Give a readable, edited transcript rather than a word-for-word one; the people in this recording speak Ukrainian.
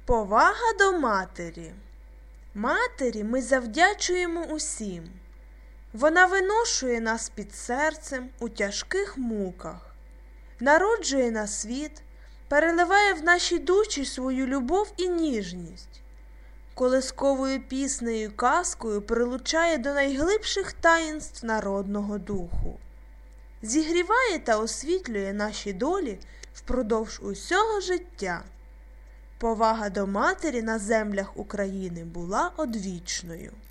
Повага до матері. Матері ми завдячуємо усім. Вона виношує нас під серцем у тяжких муках, народжує на світ, переливає в наші душі свою любов і ніжність, колисковою піснею, казкою прилучає до найглибших таїнств народного духу, зігріває та освітлює наші долі впродовж усього життя. Повага до матері на землях України була одвічною.